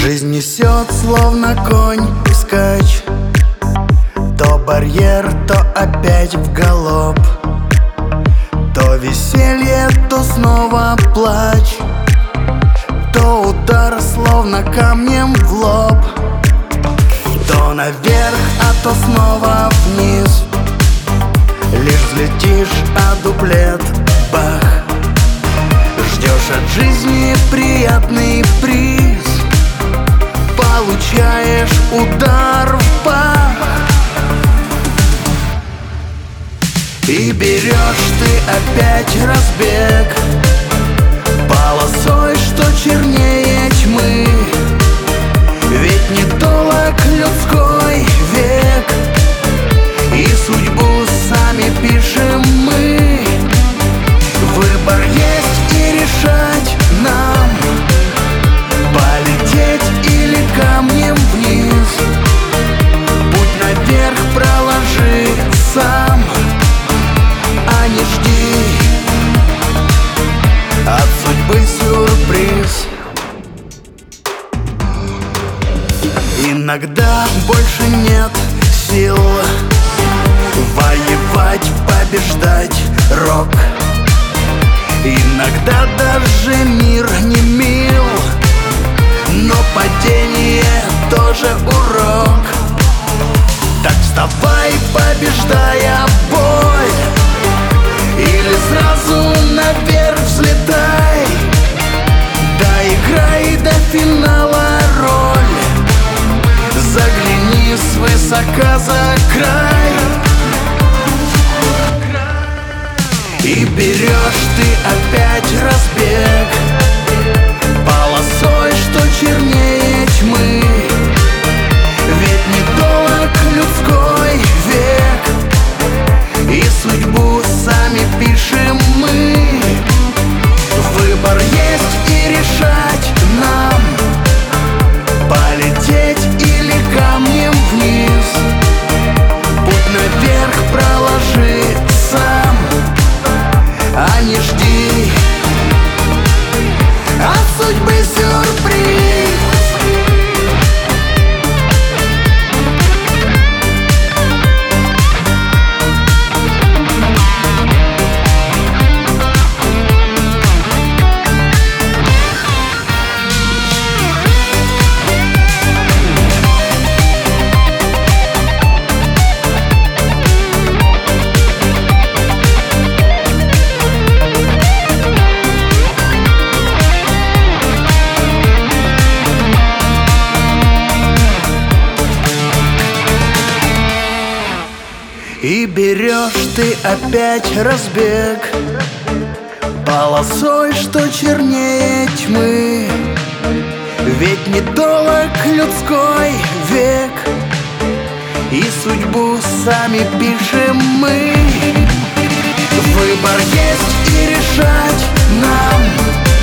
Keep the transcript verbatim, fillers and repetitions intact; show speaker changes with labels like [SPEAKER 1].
[SPEAKER 1] Жизнь несет, словно конь, вскачь. То барьер, то опять в галоп. То веселье, то снова плач. То удар, словно камнем в лоб. То наверх, а то снова вниз. Лишь взлетишь, а дуплет бах. Ждешь от жизни приятный приз. Получаешь удар в пах. И берешь ты опять разбег полосой, что чернее тьмы. Ведь недолог людской век, и судьбу сами пишем мы. Выбор есть и решать нам, полететь или камнем вниз. Путь наверх проложи сам, а не жди от судьбы сюрприз. Иногда больше нет сил воевать, побеждать рок. Иногда даже мир не мил, но падение тоже урок. Так вставай, побеждая боль, или сразу наверх взлетай. Доиграй до финала роль, загляни свысока за край. И берешь ты опять разбег полосой, что чернее тьмы. Ведь недолог людской век, и судьбу сами пишем мы. Выбор есть и решать нам, полететь или камнем вниз. Путь наверх проложи сам, а не жди от судьбы сюрприз. И берешь ты опять разбег полосой, что чернее тьмы. Ведь недолог людской век, и судьбу сами пишем мы. Выбор есть и решать нам,